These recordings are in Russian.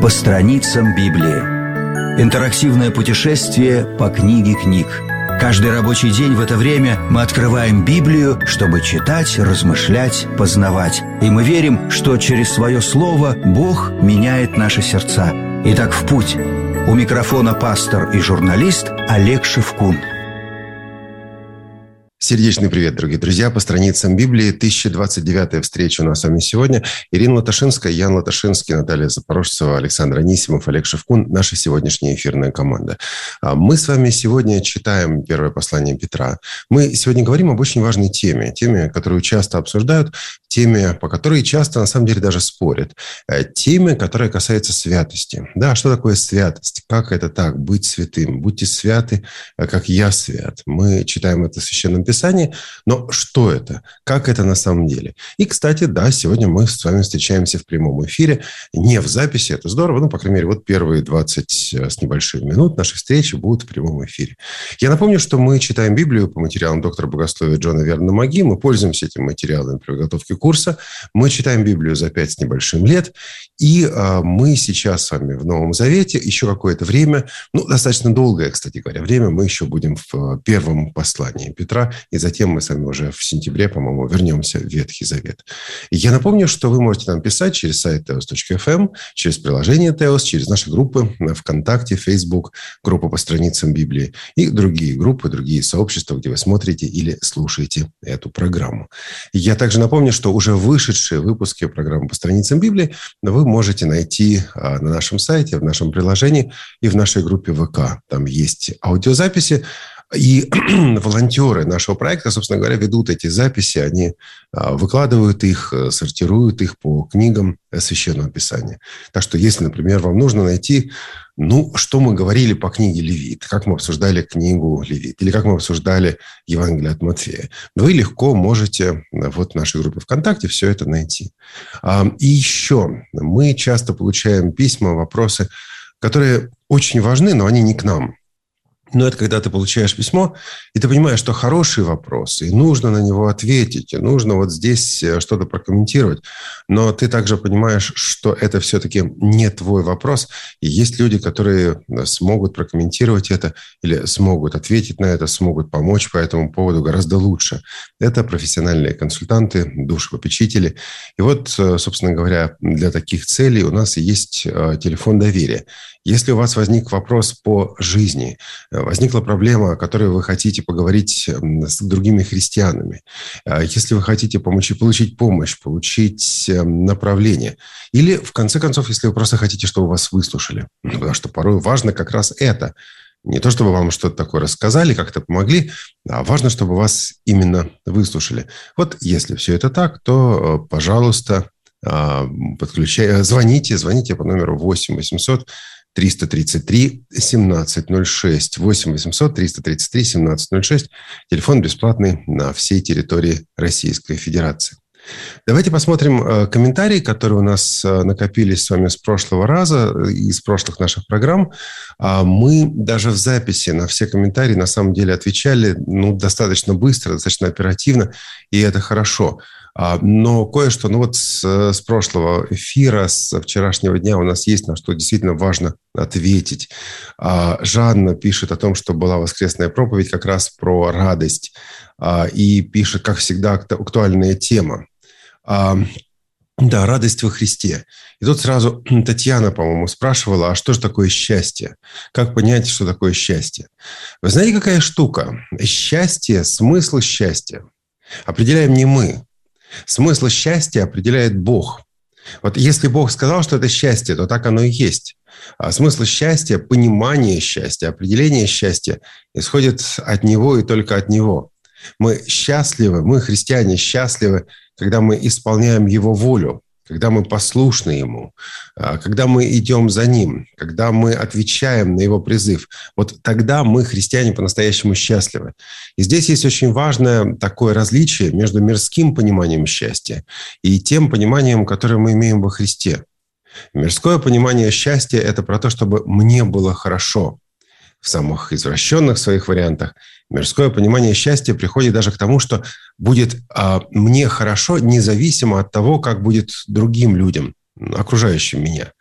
По страницам Библии. Интерактивное путешествие по книге книг. Каждый рабочий день в это время мы открываем Библию, чтобы читать, размышлять, познавать. И мы верим, что через свое слово Бог меняет наши сердца. Итак, в путь. У микрофона пастор и журналист Олег Шевкун. Сердечный привет, дорогие друзья, по страницам Библии. 1029-я встреча у нас с вами сегодня. Ирина Латашинская, Ян Латашинский, Наталья Запорожцева, Александр Анисимов, Олег Шевкун – наша сегодняшняя эфирная команда. Мы с вами сегодня читаем первое послание Петра. Мы сегодня говорим об очень важной теме, которую часто обсуждают, теме, по которой часто, на самом деле, даже спорят. Теме, которая касается святости. Да, что такое святость? Как это так? Быть святым. Будьте святы, как я свят. Мы читаем это в Священном Писании, но что это? Как это на самом деле? И, кстати, да, сегодня мы с вами встречаемся в прямом эфире, не в записи, это здорово, по крайней мере, вот первые 20 с небольшим минут нашей встречи будут в прямом эфире. Я напомню, что мы читаем Библию по материалам доктора богословия Джона Вернона Маги, мы пользуемся этим материалом при подготовке курса, мы читаем Библию за 5 с небольшим лет, и мы сейчас с вами в Новом Завете еще какое-то время, достаточно долгое, кстати говоря, время, мы еще будем в первом послании Петра, и затем мы с вами уже в сентябре, по-моему, вернемся в Ветхий Завет. И я напомню, что вы можете нам писать через сайт teos.fm, через приложение Teos, через наши группы ВКонтакте, Facebook, группа по страницам Библии и другие группы, другие сообщества, где вы смотрите или слушаете эту программу. Я также напомню, что уже вышедшие выпуски программы по страницам Библии вы можете найти на нашем сайте, в нашем приложении и в нашей группе ВК. Там есть аудиозаписи. И волонтеры нашего проекта, собственно говоря, ведут эти записи, они выкладывают их, сортируют их по книгам Священного Писания. Так что, если, например, вам нужно найти, что мы говорили по книге Левит, как мы обсуждали книгу Левит, или как мы обсуждали Евангелие от Матфея, вы легко можете в нашей группе ВКонтакте все это найти. И еще мы часто получаем письма, вопросы, которые очень важны, но они не к нам. Но это когда ты получаешь письмо, и ты понимаешь, что хороший вопрос, и нужно на него ответить, и нужно вот здесь что-то прокомментировать. Но ты также понимаешь, что это все-таки не твой вопрос. И есть люди, которые смогут прокомментировать это, или смогут ответить на это, смогут помочь по этому поводу гораздо лучше. Это профессиональные консультанты, душепопечители. И вот, собственно говоря, для таких целей у нас есть телефон доверия. Если у вас возник вопрос по жизни, возникла проблема, о которой вы хотите поговорить с другими христианами, если вы хотите получить помощь, получить направление, или, в конце концов, если вы просто хотите, чтобы вас выслушали, потому что порой важно как раз это. Не то, чтобы вам что-то такое рассказали, как-то помогли, а важно, чтобы вас именно выслушали. Вот если все это так, то, пожалуйста, звоните по номеру 8 800 333 1706. 8 800 333 1706. Телефон бесплатный на всей территории Российской Федерации. Давайте посмотрим комментарии, которые у нас накопились с вами с прошлого раза, из прошлых наших программ. Мы даже в записи на все комментарии на самом деле отвечали достаточно быстро, достаточно оперативно, и это хорошо. Но кое-что, с прошлого эфира, с вчерашнего дня у нас есть на что действительно важно ответить. Жанна пишет о том, что была воскресная проповедь как раз про радость. И пишет, как всегда, актуальная тема. Да, радость во Христе. И тут сразу Татьяна, по-моему, спрашивала, а что же такое счастье? Как понять, что такое счастье? Вы знаете, какая штука? Счастье, смысл счастья определяем не мы. Смысл счастья определяет Бог. Вот если Бог сказал, что это счастье, то так оно и есть. А смысл счастья, понимание счастья, определение счастья исходит от Него и только от Него. Мы счастливы, мы, христиане, счастливы, когда мы исполняем Его волю, когда мы послушны Ему, когда мы идем за Ним, когда мы отвечаем на Его призыв. Вот тогда мы, христиане, по-настоящему счастливы. И здесь есть очень важное такое различие между мирским пониманием счастья и тем пониманием, которое мы имеем во Христе. Мирское понимание счастья – это про то, чтобы мне было хорошо. В самых извращенных своих вариантах мирское понимание счастья приходит даже к тому, что будет мне хорошо, независимо от того, как будет другим людям, окружающим меня.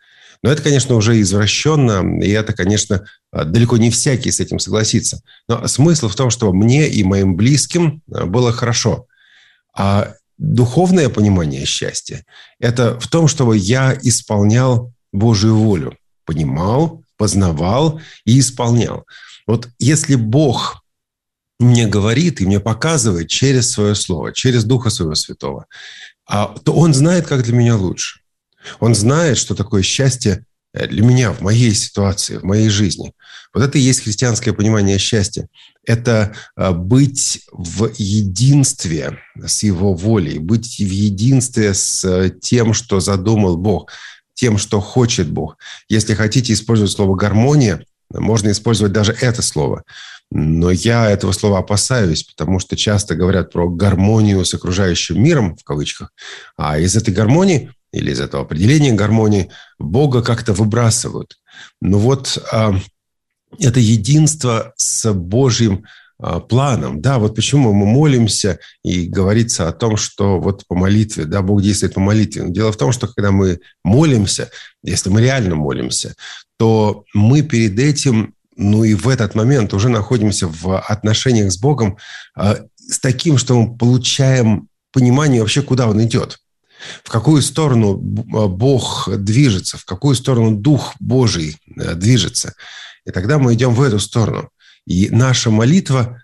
Но это, конечно, уже извращенно, и это, конечно, далеко не всякий с этим согласится. Но смысл в том, чтобы мне и моим близким было хорошо. А духовное понимание счастья – это в том, чтобы я исполнял Божию волю. Понимал, познавал и исполнял. Вот если Бог мне говорит и мне показывает через свое слово, через Духа Своего Святого, то Он знает, как для меня лучше. Он знает, что такое счастье для меня в моей ситуации, в моей жизни. Вот это и есть христианское понимание счастья. Это быть в единстве с Его волей, быть в единстве с тем, что задумал Бог, тем, что хочет Бог. Если хотите использовать слово «гармония», можно использовать даже это слово. Но я этого слова опасаюсь, потому что часто говорят про гармонию с окружающим миром, в кавычках, а из этой гармонии или из этого определения гармонии Бога как-то выбрасывают. Но вот это единство с Божьим планом. Да, вот почему мы молимся, и говорится о том, что вот по молитве, да, Бог действует по молитве. Но дело в том, что когда мы молимся, если мы реально молимся, то мы перед этим, и в этот момент уже находимся в отношениях с Богом с таким, что мы получаем понимание вообще, куда Он идет. В какую сторону Бог движется, в какую сторону Дух Божий движется. И тогда мы идем в эту сторону. И наша молитва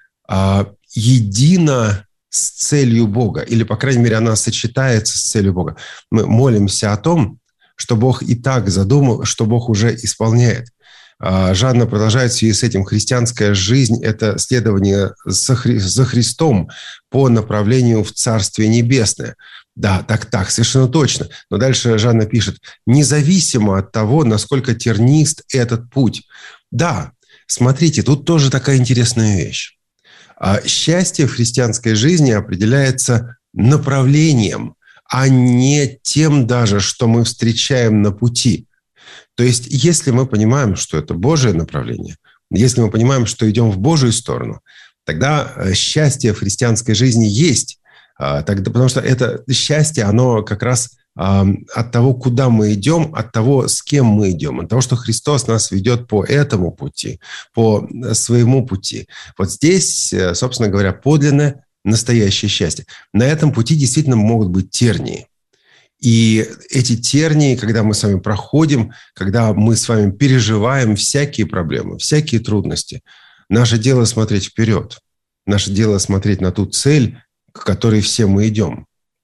едина с целью Бога, или, по крайней мере, она сочетается с целью Бога. Мы молимся о том, что Бог и так задумал, что Бог уже исполняет. Жанна продолжает в связи с этим. Христианская жизнь – это следование за Христом по направлению в Царствие Небесное. Да, так, совершенно точно. Но дальше Жанна пишет: независимо от того, насколько тернист этот путь. Да, смотрите, тут тоже такая интересная вещь. Счастье в христианской жизни определяется направлением, а не тем даже, что мы встречаем на пути. То есть, если мы понимаем, что это Божие направление, если мы понимаем, что идем в Божию сторону, тогда счастье в христианской жизни есть. Потому что это счастье, оно как раз от того, куда мы идем, от того, с кем мы идем, от того, что Христос нас ведет по этому пути, по своему пути. Вот здесь, собственно говоря, подлинное, настоящее счастье. На этом пути действительно могут быть тернии. И эти тернии, когда мы с вами проходим, когда мы с вами переживаем всякие проблемы, всякие трудности, наше дело смотреть вперед. Наше дело смотреть на ту цель, к которой все мы идем.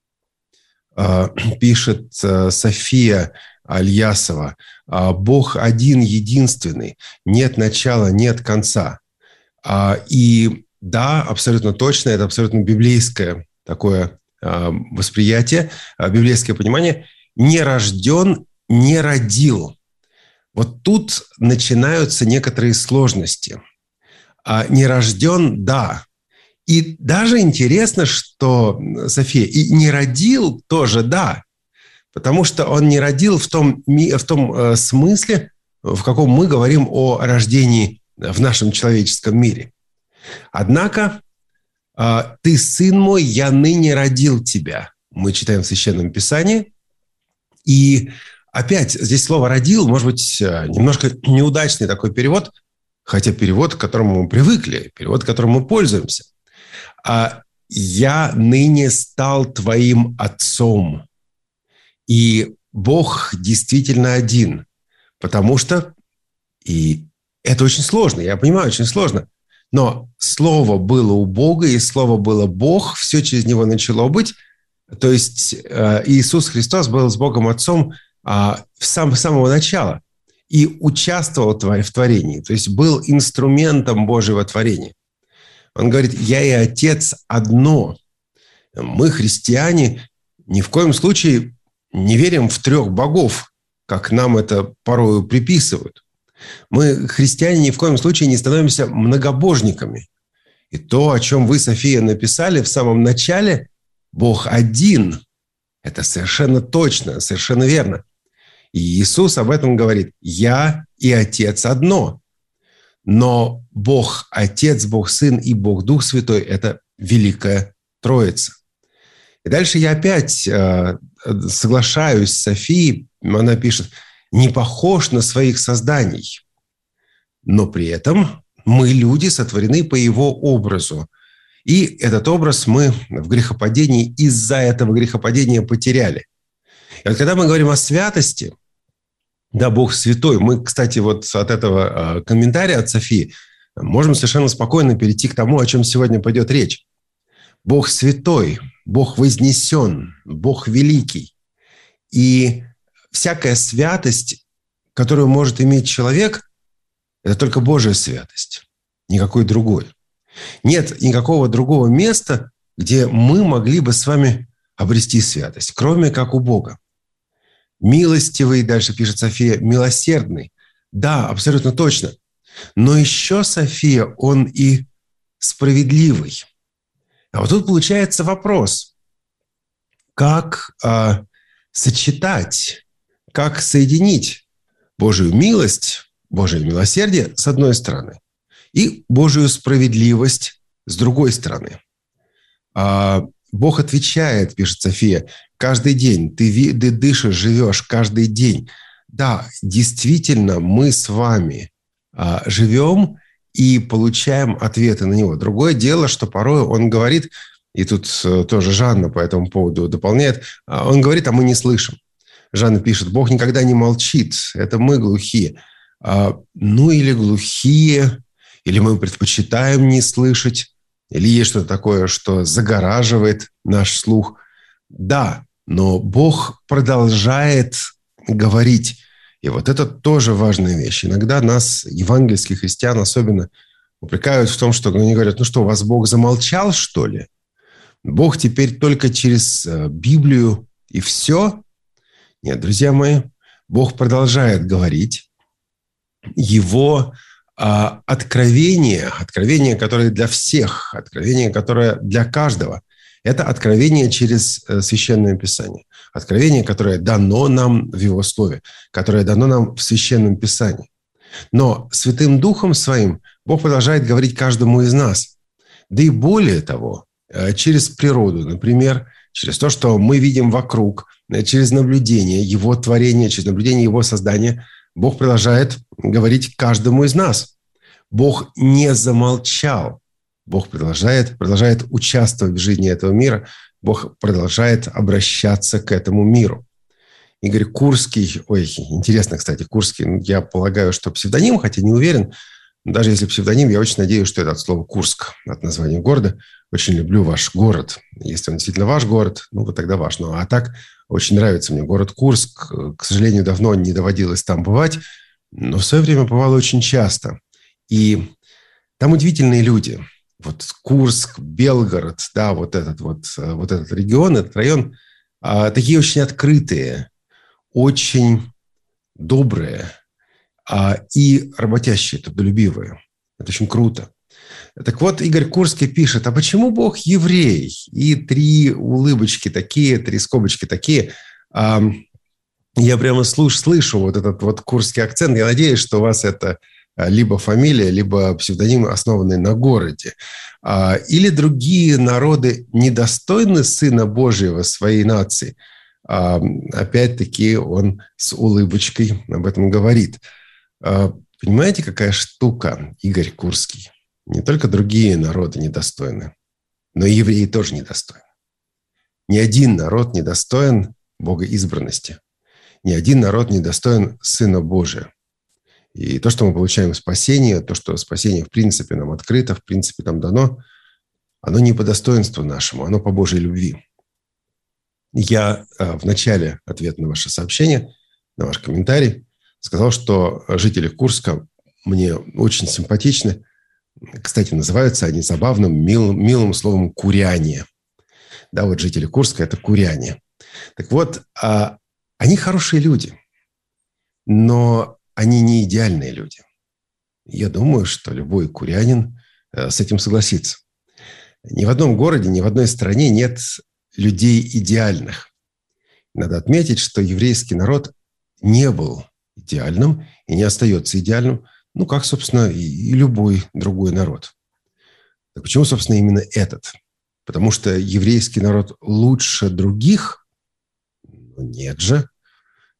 Пишет София Альясова: Бог один, единственный, нет начала, нет конца. И да, абсолютно точно, это абсолютно библейское такое восприятие, библейское понимание. Не рожден, не родил. Вот тут начинаются некоторые сложности. Не рожден, да. И даже интересно, что, София, и не родил тоже, да, потому что он не родил в том смысле, в каком мы говорим о рождении в нашем человеческом мире. Однако, «Ты, сын мой, я ныне родил тебя», мы читаем в Священном Писании. И опять здесь слово «родил», может быть, немножко неудачный такой перевод, хотя перевод, к которому мы привыкли, перевод, которым мы пользуемся. «Я ныне стал твоим отцом». И Бог действительно один, потому что, и это очень сложно, я понимаю, очень сложно, но Слово было у Бога, и Слово было Бог, все через Него начало быть. То есть Иисус Христос был с Богом Отцом с самого начала и участвовал в творении, то есть был инструментом Божьего творения. Он говорит: «Я и Отец одно». Мы, христиане, ни в коем случае не верим в 3 богов, как нам это порою приписывают. Мы, христиане, ни в коем случае не становимся многобожниками. И то, о чем вы, София, написали в самом начале, Бог один. Это совершенно точно, совершенно верно. И Иисус об этом говорит: «Я и Отец одно». Но Бог Отец, Бог Сын и Бог Дух Святой – это Великая Троица. И дальше я опять соглашаюсь с Софией. Она пишет: не похож на своих созданий. Но при этом мы, люди, сотворены по Его образу. И этот образ мы в грехопадении из-за этого грехопадения потеряли. И вот когда мы говорим о святости, да, Бог святой, мы, кстати, вот от этого комментария от Софии можем совершенно спокойно перейти к тому, о чем сегодня пойдет речь. Бог святой, Бог вознесен, Бог великий. И всякая святость, которую может иметь человек, это только Божья святость, никакой другой. Нет никакого другого места, где мы могли бы с вами обрести святость, кроме как у Бога. Милостивый, дальше пишет София, милосердный. Да, абсолютно точно. Но еще, София, он и справедливый. А вот тут получается вопрос, как сочетать, как соединить Божию милость, Божие милосердие с одной стороны и Божию справедливость с другой стороны. Бог отвечает, пишет София, каждый день ты дышишь, живешь каждый день. Да, действительно, мы с вами живем и получаем ответы на него. Другое дело, что порой он говорит, и тут тоже Жанна по этому поводу дополняет, он говорит, а мы не слышим. Жанна пишет, Бог никогда не молчит, это мы глухие. Ну или глухие, или мы предпочитаем не слышать, или есть что-то такое, что загораживает наш слух. Да, но Бог продолжает говорить. И вот это тоже важная вещь. Иногда нас, евангельских христиан, особенно упрекают в том, что они говорят, ну что, у вас Бог замолчал, что ли? Бог теперь только через Библию и все? Нет, друзья мои, Бог продолжает говорить. Его откровение, которое для всех, откровение, которое для каждого, это откровение через Священное Писание. Откровение, которое дано нам в Его Слове, которое дано нам в Священном Писании. Но Святым Духом Своим Бог продолжает говорить каждому из нас. Да и более того, через природу, например, через то, что мы видим вокруг, через наблюдение Его творения, через наблюдение Его создания, Бог продолжает говорить каждому из нас. Бог не замолчал. Бог продолжает участвовать в жизни этого мира. Бог продолжает обращаться к этому миру. Игорь Курский, интересно, кстати, Курский, я полагаю, что псевдоним, хотя не уверен, но даже если псевдоним, я очень надеюсь, что это от слова Курск, от названия города. Очень люблю ваш город. Если он действительно ваш город, ну, вот тогда ваш. Ну, а так очень нравится мне город Курск. К сожалению, давно не доводилось там бывать, но в свое время бывало очень часто. И там удивительные люди. Вот Курск, Белгород, да, вот этот регион, этот район, такие очень открытые, очень добрые и работящие, трудолюбивые. Это очень круто. Так вот, Игорь Курский пишет, а почему Бог еврей? И 3 улыбочки такие, 3 скобочки такие. Я прямо слышу вот этот вот курский акцент. Я надеюсь, что у вас это либо фамилия, либо псевдоним, основанный на городе. Или другие народы недостойны Сына Божьего своей нации. Опять-таки он с улыбочкой об этом говорит. Понимаете, какая штука, Игорь Курский? Не только другие народы недостойны, но и евреи тоже недостойны. Ни один народ не достоин Бога избранности. Ни один народ не достоин Сына Божия. И то, что мы получаем спасение, то, что спасение в принципе нам открыто, в принципе нам дано, оно не по достоинству нашему, оно по Божьей любви. Я в начале ответа на ваше сообщение, на ваш комментарий, сказал, что жители Курска мне очень симпатичны. Кстати, называются они забавным, милым словом «куряне». Да, вот жители Курска – это куряне. Так вот, они хорошие люди, но они не идеальные люди. Я думаю, что любой курянин с этим согласится. Ни в одном городе, ни в одной стране нет людей идеальных. Надо отметить, что еврейский народ не был идеальным и не остается идеальным, ну, как, собственно, и любой другой народ. Так почему, собственно, именно этот? Потому что еврейский народ лучше других? Нет же.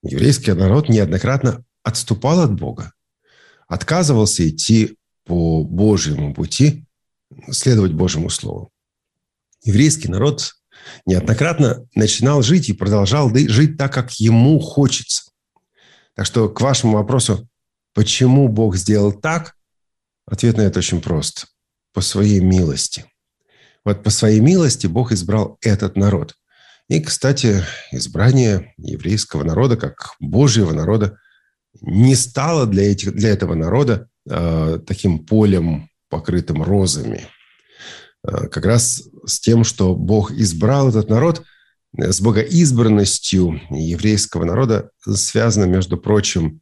Еврейский народ неоднократно отступал от Бога, отказывался идти по Божьему пути, следовать Божьему Слову. Еврейский народ неоднократно начинал жить и продолжал жить так, как ему хочется. Так что к вашему вопросу, почему Бог сделал так, ответ на это очень прост. По своей милости. Вот по своей милости Бог избрал этот народ. И, кстати, избрание еврейского народа, как Божьего народа, не стало для этого народа таким полем, покрытым розами. Как раз с тем, что Бог избрал этот народ, с богоизбранностью еврейского народа связаны, между прочим,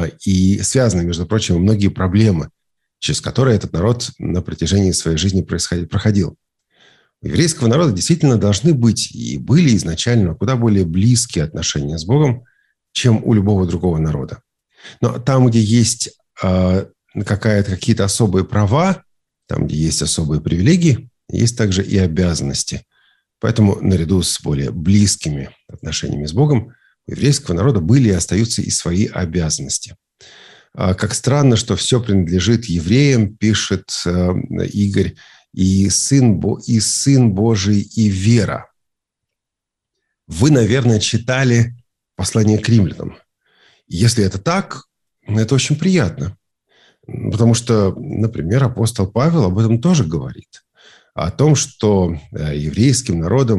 многие проблемы, через которые этот народ на протяжении своей жизни проходил. У еврейского народа действительно должны быть и были изначально куда более близкие отношения с Богом, чем у любого другого народа. Но там, где есть какие-то особые права, там, где есть особые привилегии, есть также и обязанности. Поэтому наряду с более близкими отношениями с Богом у еврейского народа были и остаются и свои обязанности. Как странно, что все принадлежит евреям, пишет Игорь, и Сын Божий, и вера. Вы, наверное, читали послание к римлянам. Если это так, это очень приятно. Потому что, например, апостол Павел об этом тоже говорит. О том, что еврейскому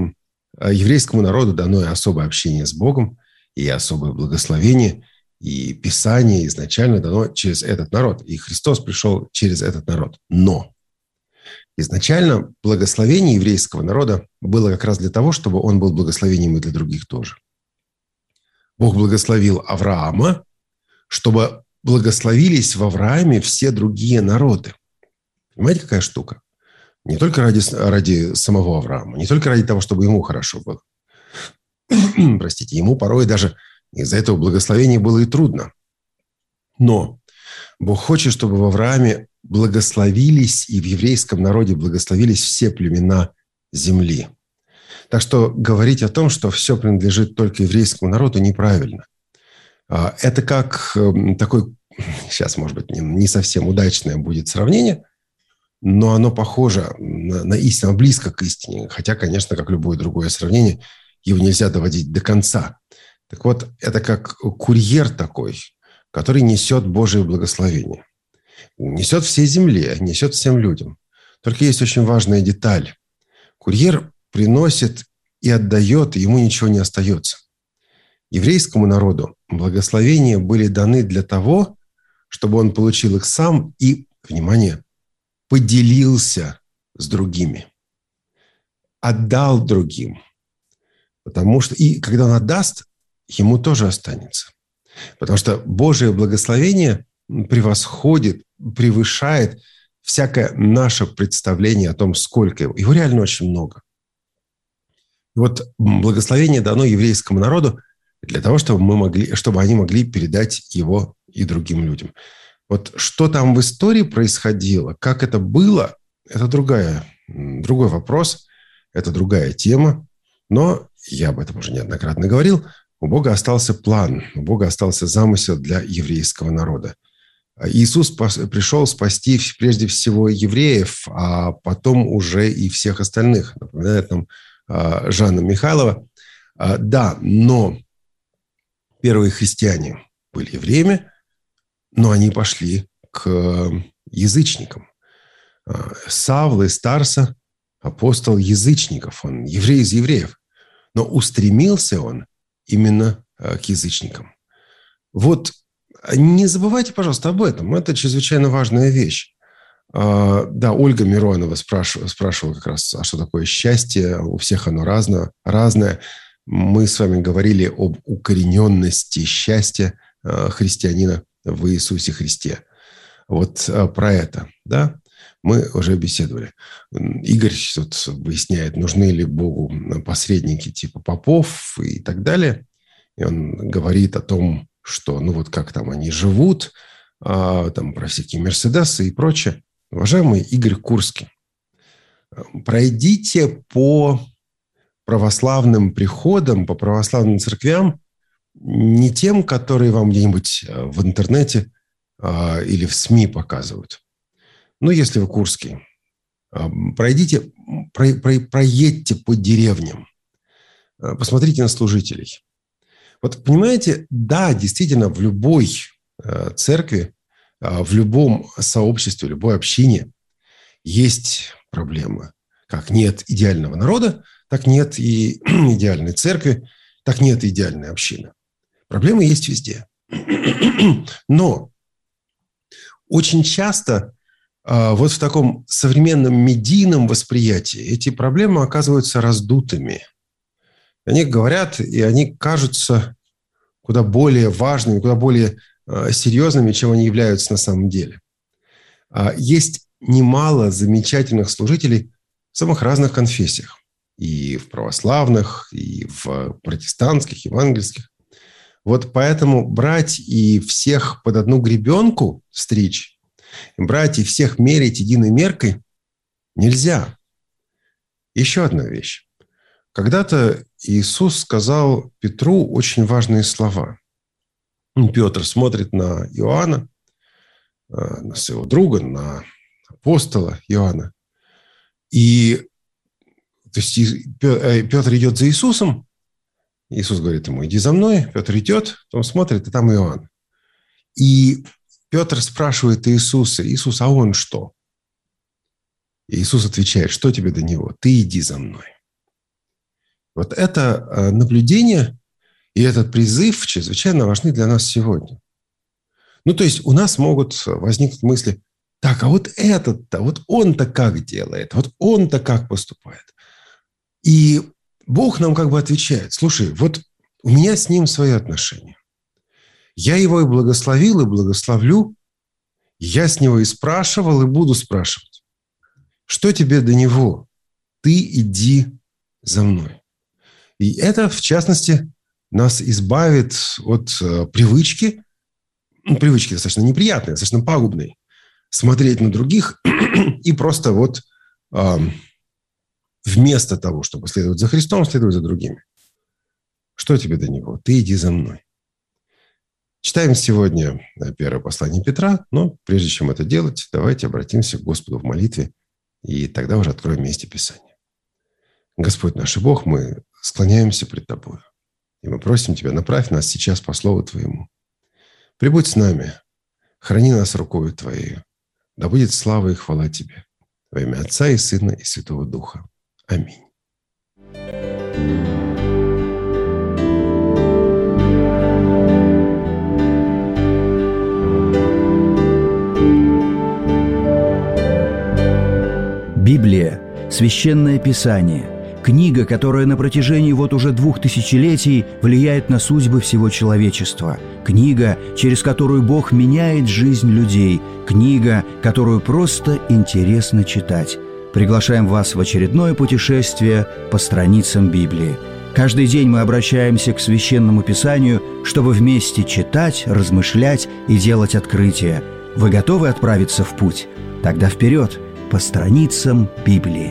народу дано и особое общение с Богом, и особое благословение, и Писание изначально дано через этот народ. И Христос пришел через этот народ. Но изначально благословение еврейского народа было как раз для того, чтобы он был благословением и для других тоже. Бог благословил Авраама, чтобы благословились в Аврааме все другие народы. Понимаете, какая штука? Не только ради самого Авраама, не только ради того, чтобы ему хорошо было. Простите, ему порой даже из-за этого благословения было и трудно. Но Бог хочет, чтобы в Аврааме благословились и в еврейском народе благословились все племена земли. Так что говорить о том, что все принадлежит только еврейскому народу, неправильно. Это как такой, сейчас, может быть, не совсем удачное будет сравнение, но оно похоже на истину, близко к истине. Хотя, конечно, как любое другое сравнение, его нельзя доводить до конца. Так вот, это как курьер такой, который несет Божие благословение. Несет всей земле, несет всем людям. Только есть очень важная деталь. Курьер приносит и отдает, и ему ничего не остается. Еврейскому народу благословения были даны для того, чтобы он получил их сам и, внимание, поделился с другими. Отдал другим. Потому что, и когда он отдаст, ему тоже останется. Потому что Божие благословение превышает всякое наше представление о том, сколько его. Его реально очень много. И вот благословение дано еврейскому народу для того, чтобы они могли передать его и другим людям. Вот что там в истории происходило, как это было, это другой вопрос, это другая тема. Но я об этом уже неоднократно говорил. У Бога остался план, у Бога остался замысел для еврейского народа. Иисус пришел спасти прежде всего евреев, а потом уже и всех остальных. Напоминает нам Жанна Михайлова. Да, но первые христиане были евреями, но они пошли к язычникам. Савл из Тарса, апостол язычников, он еврей из евреев. Но устремился он именно к язычникам. Вот не забывайте, пожалуйста, об этом. Это чрезвычайно важная вещь. Да, Ольга Миронова спрашивала как раз, а что такое счастье? У всех оно разное. Мы с вами говорили об укорененности счастья христианина в Иисусе Христе. Вот про это, да, мы уже беседовали. Игорь тут выясняет, нужны ли Богу посредники типа попов и так далее. И он говорит о том, что, как там они живут, там про всякие Мерседесы и прочее. Уважаемый Игорь Курский, пройдите по православным приходам, по православным церквям не тем, которые вам где-нибудь в интернете или в СМИ показывают. Ну, если вы курский, проедьте по деревням, посмотрите на служителей. Вот понимаете, да, действительно, в любой церкви, в любом сообществе, в любой общине есть проблемы. Как нет идеального народа, так нет и идеальной церкви, так нет и идеальной общины. Проблемы есть везде. Но очень часто вот в таком современном медийном восприятии эти проблемы оказываются раздутыми. Они говорят, и они кажутся куда более важными, куда более серьезными, чем они являются на самом деле. Есть немало замечательных служителей в самых разных конфессиях. И в православных, и в протестантских, евангельских. Вот поэтому брать и всех под одну гребенку стричь, брать и всех мерить единой меркой нельзя. Еще одна вещь. Когда-то Иисус сказал Петру очень важные слова. Петр смотрит на Иоанна, на своего друга, на апостола Иоанна. И то есть Петр идет за Иисусом. Иисус говорит ему: иди за мной. Петр идет, потом смотрит, и там Иоанн. И Петр спрашивает Иисуса: Иисус, а он что? И Иисус отвечает: что тебе до него? Ты иди за мной. Вот это наблюдение и этот призыв чрезвычайно важны для нас сегодня. Ну, то есть у нас могут возникнуть мысли: так, а вот этот-то, вот он-то как делает, вот он-то как поступает. И Бог нам как бы отвечает: слушай, вот у меня с ним свои отношения. Я его и благословил, и благословлю. Я с него и спрашивал, и буду спрашивать. Что тебе до него? Ты иди за мной. И это, в частности, нас избавит от привычки достаточно неприятной, достаточно пагубной, смотреть на других и просто вот вместо того, чтобы следовать за Христом, следовать за другими. Что тебе до него? Ты иди за мной. Читаем сегодня первое послание Петра, но прежде чем это делать, давайте обратимся к Господу в молитве, и тогда уже откроем место Писания. Господь наш и Бог, мы склоняемся пред Тобой, и мы просим Тебя: направь нас сейчас по Слову Твоему. Прибудь с нами, храни нас рукою Твоей, да будет слава и хвала Тебе. Во имя Отца и Сына и Святого Духа. Аминь. Библия – священное писание, книга, которая на протяжении вот уже 2000 влияет на судьбы всего человечества, книга, через которую Бог меняет жизнь людей, книга, которую просто интересно читать. Приглашаем вас в очередное путешествие по страницам Библии. Каждый день мы обращаемся к Священному Писанию, чтобы вместе читать, размышлять и делать открытия. Вы готовы отправиться в путь? Тогда вперед, по страницам Библии.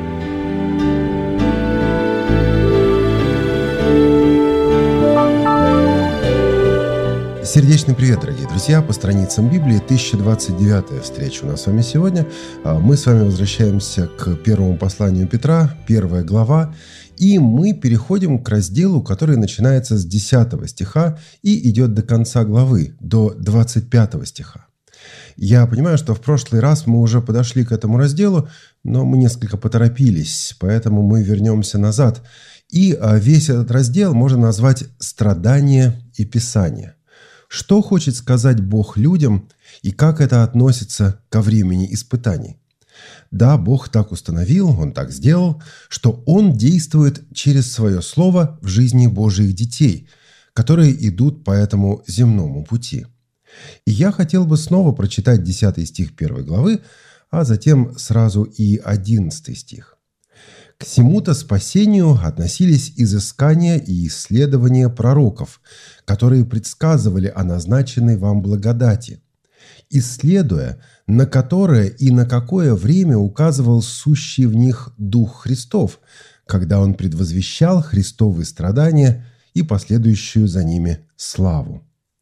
Сердечный привет, дорогие друзья! По страницам Библии 1029-я встреча у нас с вами сегодня. Мы с вами возвращаемся к первому посланию Петра, 1 глава, и мы переходим к разделу, который начинается с 10 стиха и идет до конца главы, до 25 стиха. Я понимаю, что в прошлый раз мы уже подошли к этому разделу, но мы несколько поторопились, поэтому мы вернемся назад. И весь этот раздел можно назвать «Страдания и Писание». Что хочет сказать Бог людям и как это относится ко времени испытаний? Да, Бог так установил, Он так сделал, что Он действует через Свое Слово в жизни Божьих детей, которые идут по этому земному пути. И я хотел бы снова прочитать 10 стих 1 главы, а затем сразу и 11 стих. «К сему-то спасению относились изыскания и исследования пророков, которые предсказывали о назначенной вам благодати, исследуя, на которое и на какое время указывал сущий в них Дух Христов, когда Он предвозвещал Христовы страдания и последующую за ними славу.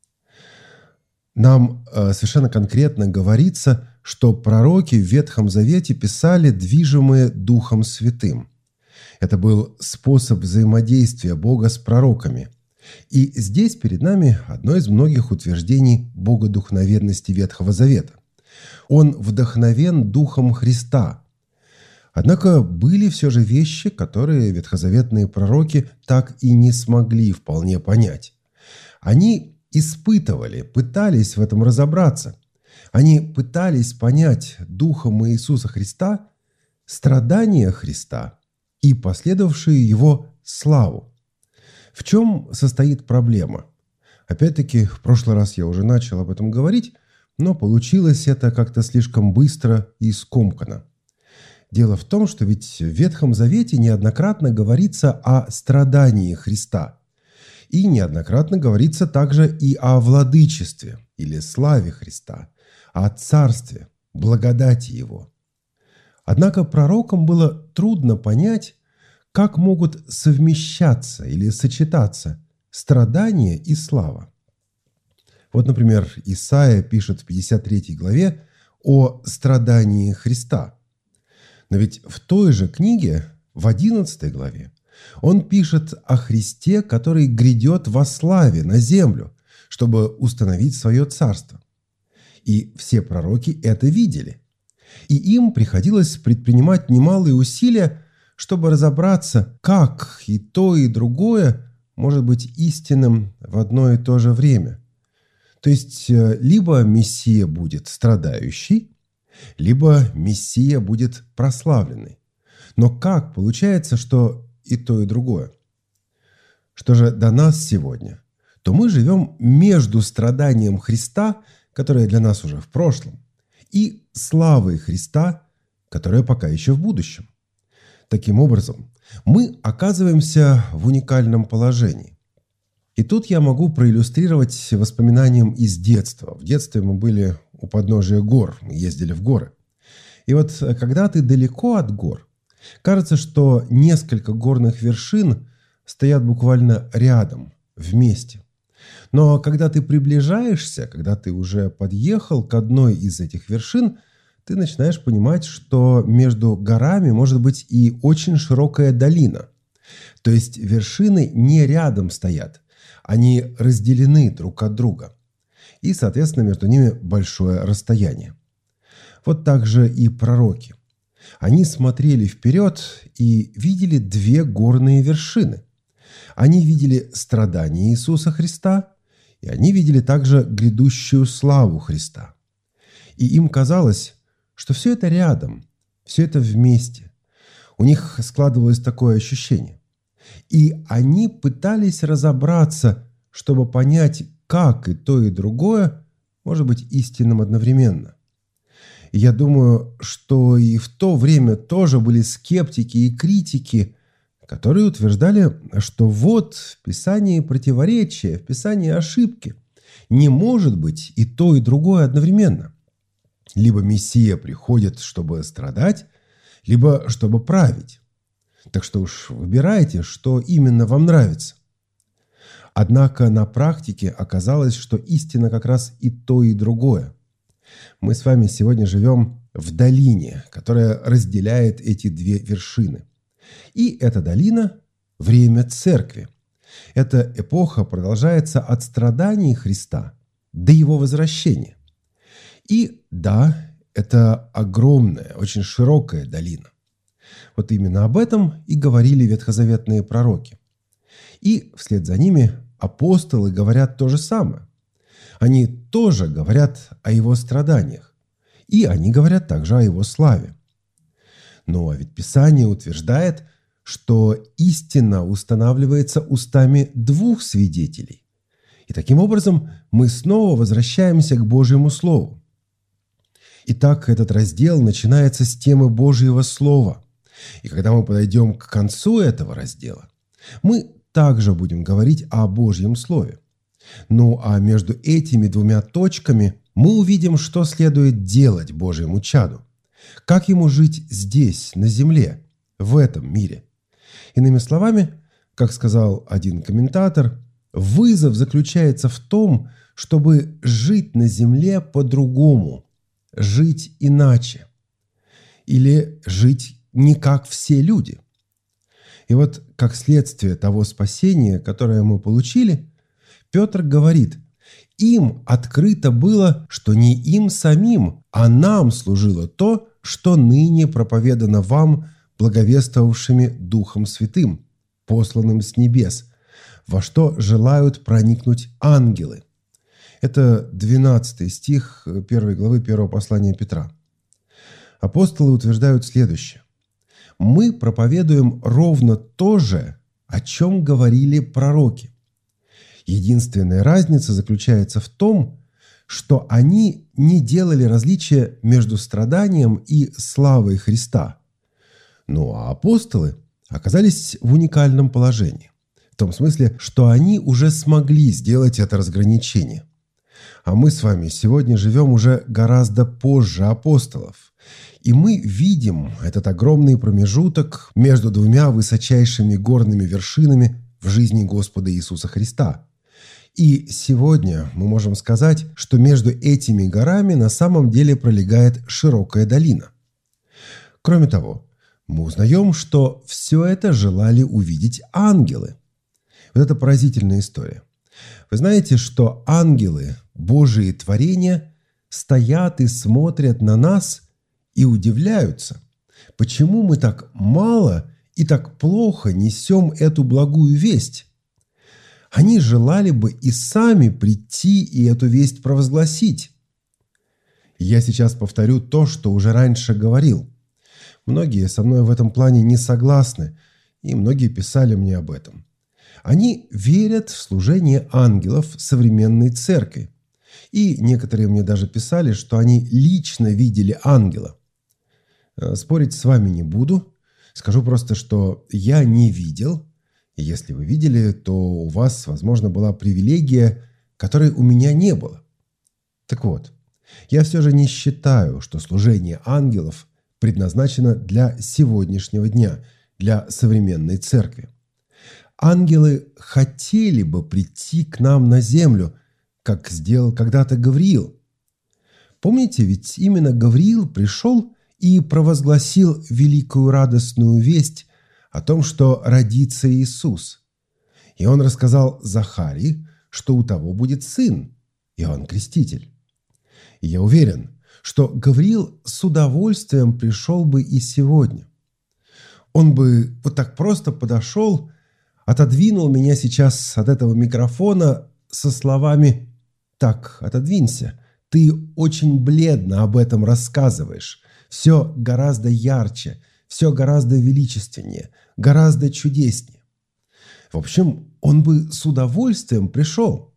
Нам совершенно конкретно говорится, что пророки в Ветхом Завете писали, движимые Духом Святым. Это был способ взаимодействия Бога с пророками. И здесь перед нами одно из многих утверждений богодухновенности Ветхого Завета. Он вдохновен Духом Христа. Однако были все же вещи, которые ветхозаветные пророки так и не смогли вполне понять. Они испытывали, пытались в этом разобраться. Они пытались понять Духом Иисуса Христа страдания Христа и последовавшую Его славу. В чем состоит проблема? Опять-таки, в прошлый раз я уже начал об этом говорить, но получилось это как-то слишком быстро и скомканно. Дело в том, что ведь в Ветхом Завете неоднократно говорится о страдании Христа. И неоднократно говорится также и о владычестве или славе Христа, о царстве, благодати Его. Однако пророкам было трудно понять, как могут совмещаться или сочетаться страдания и слава. Вот, например, Исаия пишет в 53 главе о страдании Христа. Но ведь в той же книге, в 11 главе, он пишет о Христе, который грядет во славе на землю, чтобы установить свое царство. И все пророки это видели. И им приходилось предпринимать немалые усилия, чтобы разобраться, как и то, и другое может быть истинным в одно и то же время. То есть, либо Мессия будет страдающий, либо Мессия будет прославленный. Но как получается, что и то, и другое? Что же до нас сегодня? То мы живем между страданием Христа, которое для нас уже в прошлом, и славой Христа, которая пока еще в будущем. Таким образом, мы оказываемся в уникальном положении. И тут я могу проиллюстрировать воспоминанием из детства. В детстве мы были у подножия гор, мы ездили в горы. И вот когда ты далеко от гор, кажется, что несколько горных вершин стоят буквально рядом, вместе. Но когда ты приближаешься, когда ты уже подъехал к одной из этих вершин, ты начинаешь понимать, что между горами может быть и очень широкая долина. То есть вершины не рядом стоят, они разделены друг от друга. И, соответственно, между ними большое расстояние. Вот так же и пророки. Они смотрели вперед и видели две горные вершины. Они видели страдания Иисуса Христа, и они видели также грядущую славу Христа. И им казалось, что все это рядом, все это вместе. У них складывалось такое ощущение. И они пытались разобраться, чтобы понять, как и то, и другое может быть истинным одновременно. И я думаю, что и в то время тоже были скептики и критики, которые утверждали, что вот в Писании противоречия, в Писании ошибки. Не может быть и то, и другое одновременно. Либо Мессия приходит, чтобы страдать, либо чтобы править. Так что уж выбирайте, что именно вам нравится. Однако на практике оказалось, что истина как раз и то, и другое. Мы с вами сегодня живем в долине, которая разделяет эти две вершины. И эта долина – время церкви. Эта эпоха продолжается от страданий Христа до Его возвращения. И да, это огромная, очень широкая долина. Вот именно об этом и говорили ветхозаветные пророки. И вслед за ними апостолы говорят то же самое. Они тоже говорят о Его страданиях. И они говорят также о Его славе. Ну а ведь Писание утверждает, что истина устанавливается устами двух свидетелей. И таким образом мы снова возвращаемся к Божьему Слову. Итак, этот раздел начинается с темы Божьего Слова. И когда мы подойдем к концу этого раздела, мы также будем говорить о Божьем Слове. Ну а между этими двумя точками мы увидим, что следует делать Божьему чаду. Как ему жить здесь, на земле, в этом мире. Иными словами, Как сказал один комментатор, вызов заключается в том, чтобы жить на земле по-другому, жить иначе. Или жить не как все люди. И вот как следствие того спасения, которое мы получили, Петр говорит: им открыто было, что не им самим, а нам служило то, что ныне проповедано вам, благовествовавшими Духом Святым, посланным с небес, во что желают проникнуть ангелы. Это 12 стих 1 главы 1 послания Петра. Апостолы утверждают следующее. Мы проповедуем ровно то же, о чем говорили пророки. Единственная разница заключается в том, что они не делали различия между страданием и славой Христа. Ну а апостолы оказались в уникальном положении. В том смысле, что они уже смогли сделать это разграничение. А мы с вами сегодня живем уже гораздо позже апостолов. И мы видим этот огромный промежуток между двумя высочайшими горными вершинами в жизни Господа Иисуса Христа. И сегодня мы можем сказать, что между этими горами на самом деле пролегает широкая долина. Кроме того, мы узнаем, что все это желали увидеть ангелы. Вот это поразительная история. Вы знаете, что ангелы, Божьи творения, стоят и смотрят на нас и удивляются, почему мы так мало и так плохо несем эту благую весть. Они желали бы и сами прийти и эту весть провозгласить. Я сейчас повторю то, что уже раньше говорил. Многие со мной в этом плане не согласны, и многие писали мне об этом. Они верят в служение ангелов современной церкви. И некоторые мне даже писали, что они лично видели ангела. Спорить с вами не буду. Скажу просто, что я не видел. И если вы видели, то у вас, возможно, была привилегия, которой у меня не было. Так вот, я все же не считаю, что служение ангелов предназначено для сегодняшнего дня, для современной церкви. Ангелы хотели бы прийти к нам на землю, как сделал когда-то Гавриил. Помните, ведь именно Гавриил пришел и провозгласил великую радостную весть о том, что родится Иисус. И он рассказал Захарии, что у того будет сын, Иоанн Креститель. И я уверен, что Гавриил с удовольствием пришел бы и сегодня. Он бы вот так просто подошел, отодвинул меня сейчас от этого микрофона со словами: «Так, отодвинься, ты очень бледно об этом рассказываешь. Все гораздо ярче, все гораздо величественнее, гораздо чудеснее». В общем, он бы с удовольствием пришел.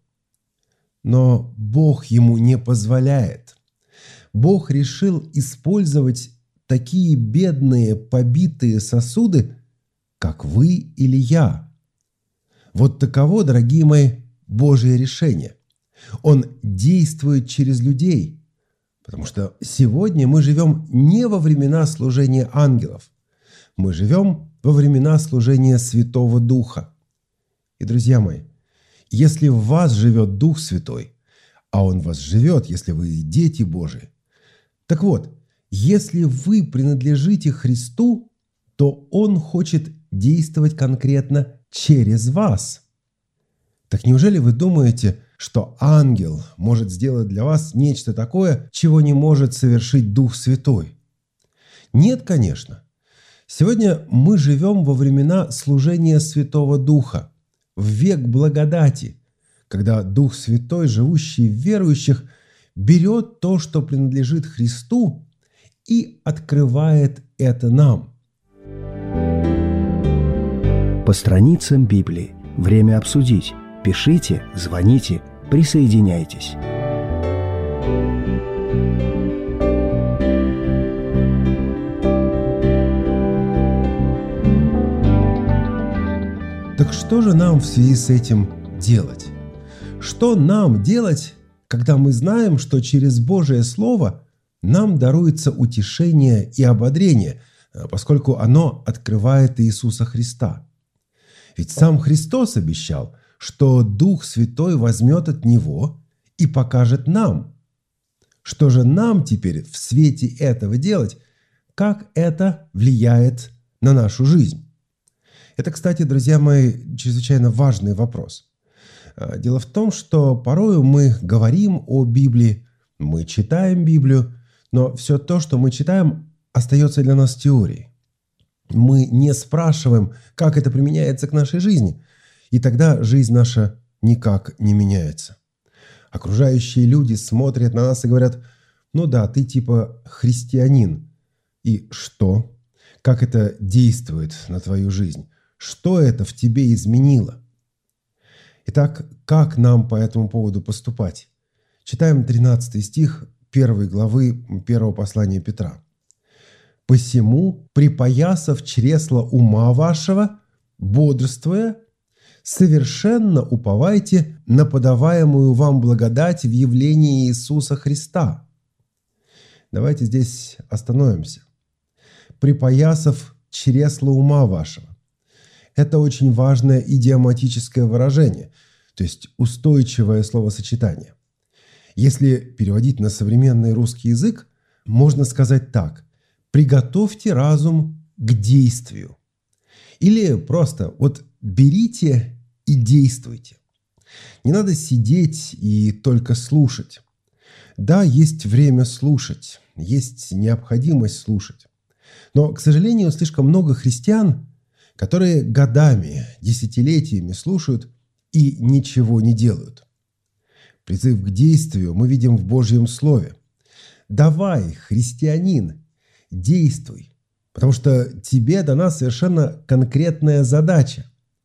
Но Бог ему не позволяет. Бог решил использовать такие бедные, побитые сосуды, как вы или я. Вот таково, дорогие мои, Божье решение. Он действует через людей, потому что сегодня мы живем не во времена служения ангелов. Мы живем во времена служения Святого Духа. И, друзья мои, если в вас живет Дух Святой, а Он в вас живет, если вы дети Божии, так вот, если вы принадлежите Христу, то Он хочет действовать конкретно через вас. Так неужели вы думаете, что ангел может сделать для вас нечто такое, чего не может совершить Дух Святой? Нет, конечно. Сегодня мы живем во времена служения Святого Духа, в век благодати, когда Дух Святой, живущий в верующих, берет то, что принадлежит Христу, и открывает это нам. По страницам Библии. Время обсудить. Пишите, звоните, присоединяйтесь. Так что же нам в связи с этим делать? Что нам делать, когда мы знаем, что через Божие Слово нам даруется утешение и ободрение, поскольку оно открывает Иисуса Христа? Ведь сам Христос обещал, что Дух Святой возьмет от Него и покажет нам. Что же нам теперь в свете этого делать? Как это влияет на нашу жизнь? Это, кстати, друзья мои, чрезвычайно важный вопрос. Дело в том, что порою мы говорим о Библии, мы читаем Библию, но все то, что мы читаем, остается для нас теорией. Мы не спрашиваем, как это применяется к нашей жизни, и тогда жизнь наша никак не меняется. Окружающие люди смотрят на нас и говорят: ну да, ты типа христианин. И что? Как это действует на твою жизнь? Что это в тебе изменило? Итак, как нам по этому поводу поступать? Читаем 13 стих 1 главы 1 послания Петра. «Посему, припоясав чресла ума вашего, бодрствуя, совершенно уповайте на подаваемую вам благодать в явлении Иисуса Христа». Давайте здесь остановимся. «Припоясав чресла ума вашего». Это очень важное идиоматическое выражение, то есть устойчивое словосочетание. Если переводить на современный русский язык, можно сказать так: «Приготовьте разум к действию». Или просто вот берите и действуйте. Не надо сидеть и только слушать. Да, есть время слушать, есть необходимость слушать. Но, к сожалению, слишком много христиан, которые годами, десятилетиями слушают и ничего не делают. Призыв к действию мы видим в Божьем Слове. Давай, христианин, действуй, потому что тебе дана совершенно конкретная задача.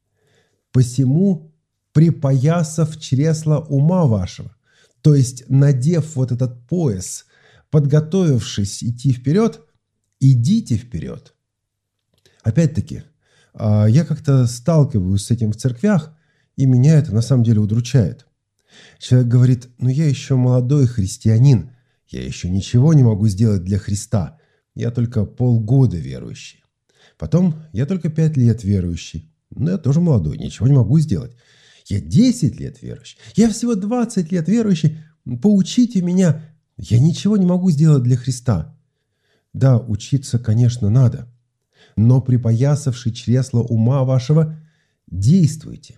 «Посему, припоясав чресла ума вашего», то есть надев вот этот пояс, подготовившись идти вперед, идите вперед. Опять-таки, я как-то сталкиваюсь с этим в церквях, и меня это на самом деле удручает. Человек говорит: ну я еще молодой христианин, я еще ничего не могу сделать для Христа, я только полгода верующий. Потом я только 5 лет верующий, но я тоже молодой, ничего не могу сделать. Я 10 лет верующий, я всего 20 лет верующий, поучите меня, я ничего не могу сделать для Христа. Да, учиться, конечно, надо, но припоясавши чресла ума вашего, действуйте.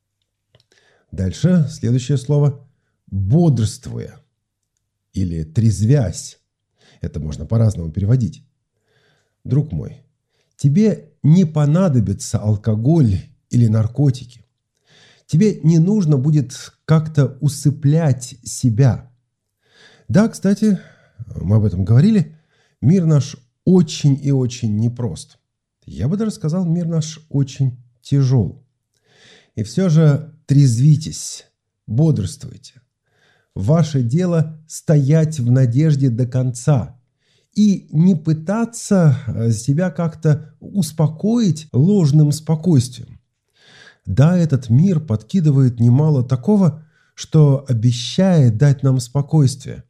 Дальше следующее слово «бодрствуя» или «трезвясь». Это можно по-разному переводить. Друг мой, тебе не понадобится алкоголь или наркотики. Тебе не нужно будет как-то усыплять себя. Да, кстати, мы об этом говорили, мир наш очень и очень непрост. Я бы даже сказал, мир наш очень тяжел. И все же трезвитесь, бодрствуйте. Ваше дело стоять в надежде до конца и не пытаться себя как-то успокоить ложным спокойствием. Да, этот мир подкидывает немало такого, что обещает дать нам спокойствие.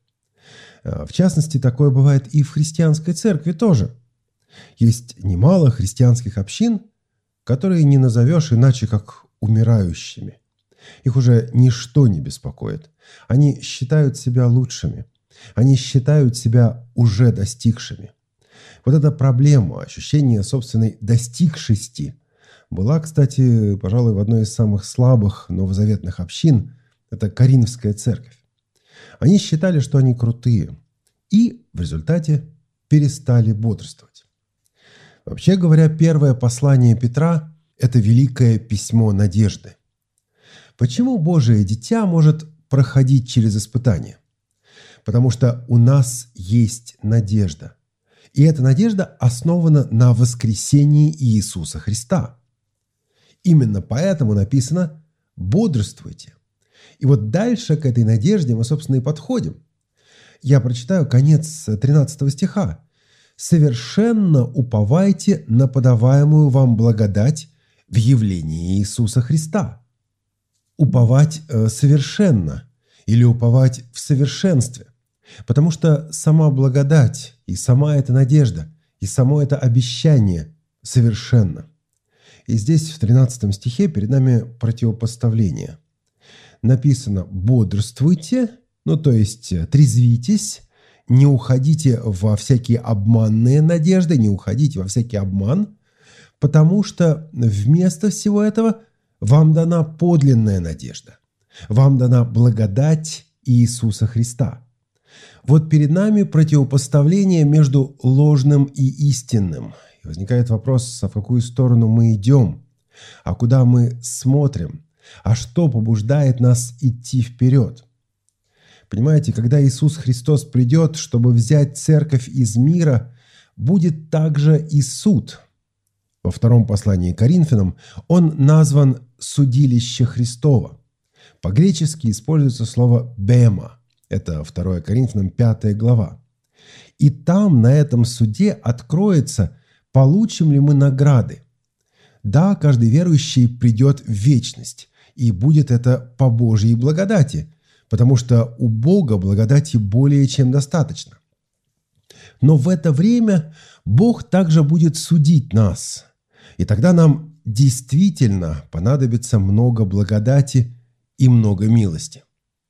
В частности, такое бывает и в христианской церкви тоже. Есть немало христианских общин, которые не назовешь иначе, как умирающими. Их уже ничто не беспокоит. Они считают себя лучшими. Они считают себя уже достигшими. Вот эта проблема, ощущение собственной достигшести, была, кстати, пожалуй, в одной из самых слабых новозаветных общин. Это Коринфская церковь. Они считали, что они крутые, и в результате перестали бодрствовать. Вообще говоря, первое послание Петра – это великое письмо надежды. Почему Божие дитя может проходить через испытания? Потому что у нас есть надежда. И эта надежда основана на воскресении Иисуса Христа. Именно поэтому написано «бодрствуйте». И вот дальше к этой надежде мы, собственно, и подходим. Я прочитаю конец 13 стиха. «Совершенно уповайте на подаваемую вам благодать в явлении Иисуса Христа». Уповать совершенно или уповать в совершенстве. Потому что сама благодать и сама эта надежда, и само это обещание совершенно. И здесь в 13 стихе перед нами противопоставление. Написано «бодрствуйте», то есть трезвитесь, не уходите во всякие обманные надежды, не уходите во всякий обман, потому что вместо всего этого вам дана подлинная надежда, вам дана благодать Иисуса Христа. Вот перед нами противопоставление между ложным и истинным. И возникает вопрос, а в какую сторону мы идем, а куда мы смотрим, а что побуждает нас идти вперед. Понимаете, когда Иисус Христос придет, чтобы взять церковь из мира, будет также и суд. Во втором послании к Коринфянам он назван «судилище Христово». По-гречески используется слово «бема». Это 2 Коринфянам 5 глава. И там, на этом суде, откроется, получим ли мы награды. Да, каждый верующий придет в вечность, и будет это по Божьей благодати, потому что у Бога благодати более чем достаточно. Но в это время Бог также будет судить нас, и тогда нам действительно понадобится много благодати и много милости.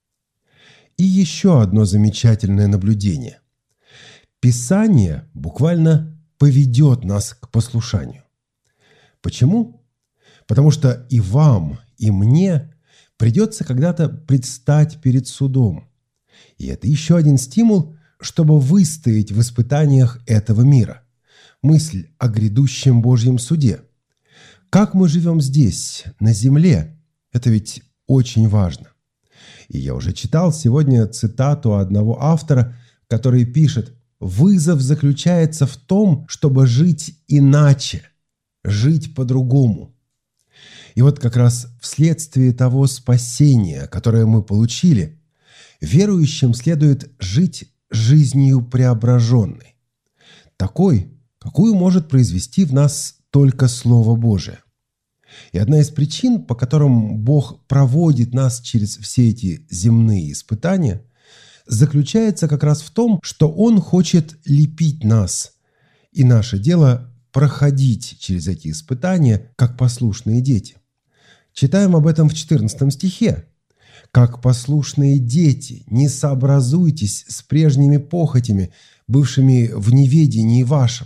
И еще одно замечательное наблюдение. Писание буквально поведет нас к послушанию. Почему? Потому что и вам, и мне придется когда-то предстать перед судом. И это еще один стимул, чтобы выстоять в испытаниях этого мира. Мысль о грядущем Божьем суде. Как мы живем здесь, на земле, это ведь очень важно. И я уже читал сегодня цитату одного автора, который пишет: «Вызов заключается в том, чтобы жить иначе, жить по-другому». И вот как раз вследствие того спасения, которое мы получили, верующим следует жить жизнью преображенной, такой, какую может произвести в нас только Слово Божие. И одна из причин, по которым Бог проводит нас через все эти земные испытания, заключается как раз в том, что Он хочет лепить нас, и наше дело проходить через эти испытания, как послушные дети. Читаем об этом в 14 стихе. «Как послушные дети, не сообразуйтесь с прежними похотями, бывшими в неведении вашем».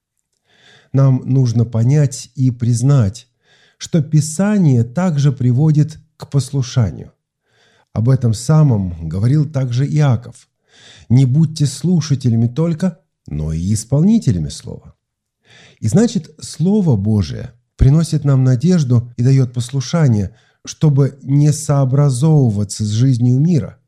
Нам нужно понять и признать, что Писание также приводит к послушанию. Об этом самом говорил также Иаков. «Не будьте слушателями только, но и исполнителями слова». И значит, Слово Божие приносит нам надежду и дает послушание, чтобы не сообразовываться с жизнью мира.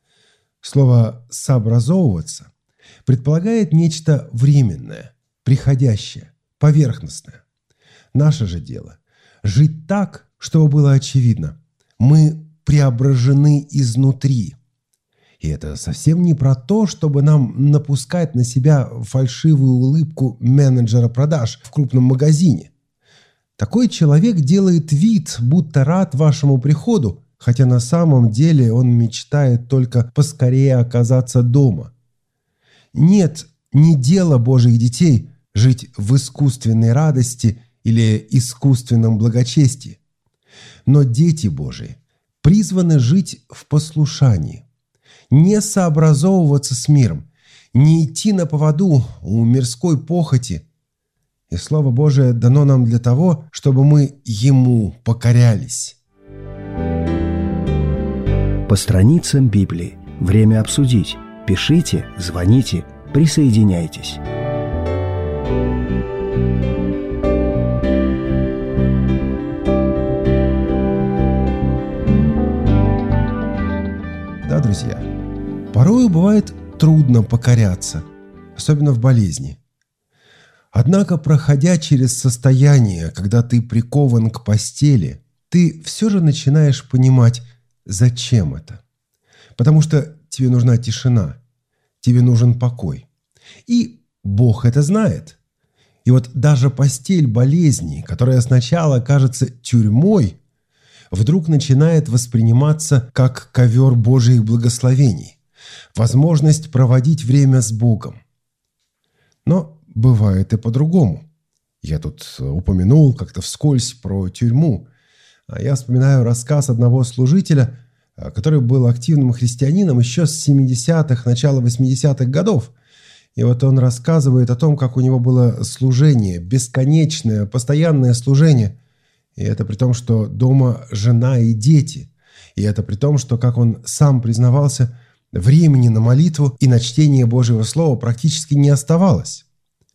Слово «сообразовываться» предполагает нечто временное, приходящее, поверхностное. Наше же дело – жить так, чтобы было очевидно. Мы преображены изнутри. И это совсем не про то, чтобы нам напускать на себя фальшивую улыбку менеджера продаж в крупном магазине. Такой человек делает вид, будто рад вашему приходу, хотя на самом деле он мечтает только поскорее оказаться дома. Нет, не дело Божьих детей жить в искусственной радости или искусственном благочестии. Но дети Божии призваны жить в послушании, не сообразовываться с миром, не идти на поводу у мирской похоти. И Слово Божие дано нам для того, чтобы мы Ему покорялись. По страницам Библии. Время обсудить. Пишите, звоните, присоединяйтесь. Да, друзья, порою бывает трудно покоряться, особенно в болезни. Однако, проходя через состояние, когда ты прикован к постели, ты все же начинаешь понимать, зачем это. Потому что тебе нужна тишина, тебе нужен покой. И Бог это знает. И вот даже постель болезни, которая сначала кажется тюрьмой, вдруг начинает восприниматься как ковер Божьих благословений, возможность проводить время с Богом. Но бывает и по-другому. Я тут упомянул как-то вскользь про тюрьму. Я вспоминаю рассказ одного служителя, который был активным христианином еще с 70-х, начала 80-х годов. И вот он рассказывает о том, как у него было служение, бесконечное, постоянное служение. И это при том, что дома жена и дети. И это при том, что, как он сам признавался, времени на молитву и на чтение Божьего Слова практически не оставалось.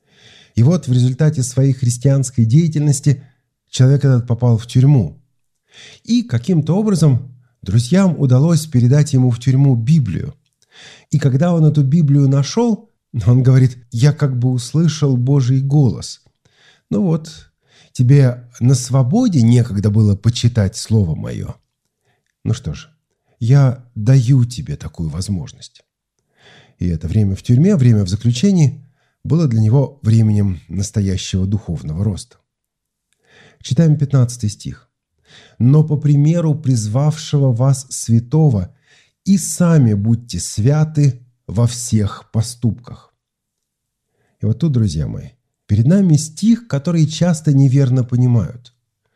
И вот в результате своей христианской деятельности человек этот попал в тюрьму. И каким-то образом друзьям удалось передать ему в тюрьму Библию. И когда он эту Библию нашел, он говорит: «Я как бы услышал Божий голос. Ну вот, тебе на свободе некогда было почитать Слово Мое. Ну что ж, я даю тебе такую возможность». И это время в тюрьме, время в заключении было для него временем настоящего духовного роста. Читаем 15 стих. «Но по примеру призвавшего вас святого и сами будьте святы во всех поступках». И вот тут, друзья мои, перед нами стих, который часто неверно понимают.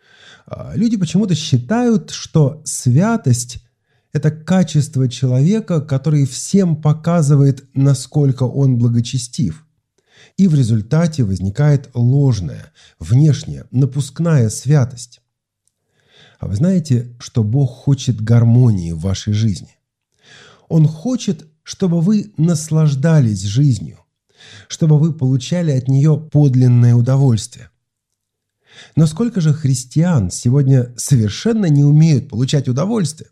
Люди почему-то считают, что святость – это качество человека, который всем показывает, насколько он благочестив. И в результате возникает ложная, внешняя, напускная святость. А вы знаете, что Бог хочет гармонии в вашей жизни? Он хочет, чтобы вы наслаждались жизнью, чтобы вы получали от нее подлинное удовольствие. Но сколько же христиан сегодня совершенно не умеют получать удовольствие?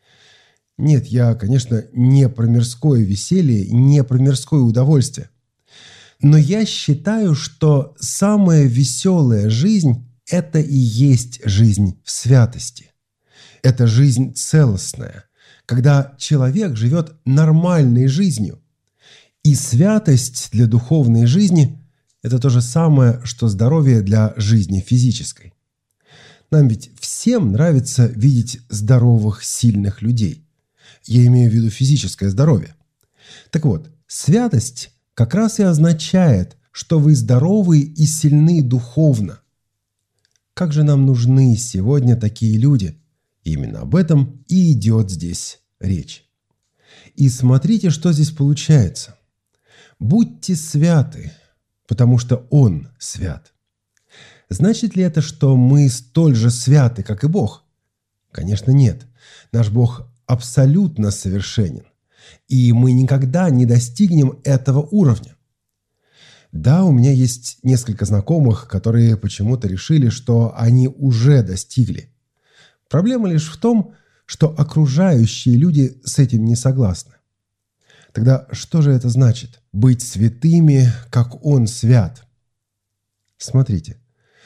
Нет, я, конечно, не про мирское веселье, не про мирское удовольствие. Но я считаю, что самая веселая жизнь – это и есть жизнь в святости. Это жизнь целостная, когда человек живет нормальной жизнью. И святость для духовной жизни – это то же самое, что здоровье для жизни физической. Нам ведь всем нравится видеть здоровых, сильных людей. Я имею в виду физическое здоровье. Так вот, святость как раз и означает, что вы здоровы и сильны духовно. Как же нам нужны сегодня такие люди? Именно об этом и идет здесь речь. И смотрите, что здесь получается. «Будьте святы, потому что Он свят». Значит ли это, что мы столь же святы, как и Бог? Конечно, нет. Наш Бог абсолютно совершенен, и мы никогда не достигнем этого уровня. Да, у меня есть несколько знакомых, которые почему-то решили, что они уже достигли. Проблема лишь в том, что окружающие люди с этим не согласны. Тогда что же это значит? Быть святыми, как Он свят. Смотрите,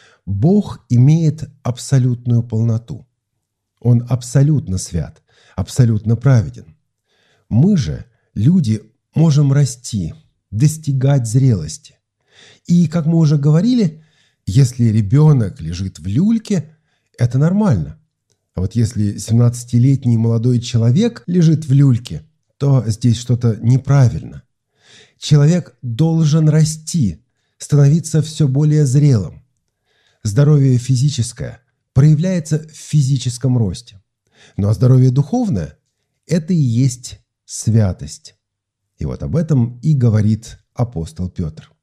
Бог имеет абсолютную полноту. Он абсолютно свят, абсолютно праведен. Мы же, люди, можем расти, достигать зрелости. И, как мы уже говорили, если ребенок лежит в люльке, это нормально. А вот если 17-летний молодой человек лежит в люльке, то здесь что-то неправильно. Человек должен расти, становиться все более зрелым. Здоровье физическое проявляется в физическом росте. Ну а здоровье духовное – это и есть святость. И вот об этом и говорит апостол Петр.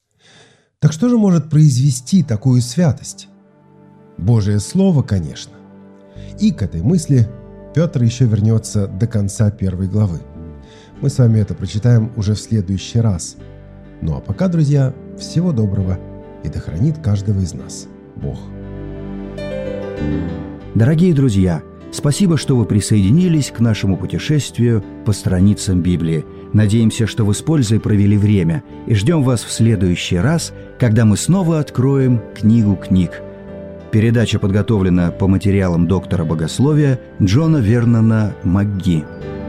Так что же может произвести такую святость? Божие Слово, конечно. И к этой мысли Петр еще вернется до конца 1 главы. Мы с вами это прочитаем уже в следующий раз. Ну а пока, друзья, всего доброго, и да хранит каждого из нас Бог. Дорогие друзья, спасибо, что вы присоединились к нашему путешествию по страницам Библии. Надеемся, что вы с пользой провели время, и ждем вас в следующий раз, когда мы снова откроем книгу книг. Передача подготовлена по материалам доктора богословия Джона Вернона МакГи.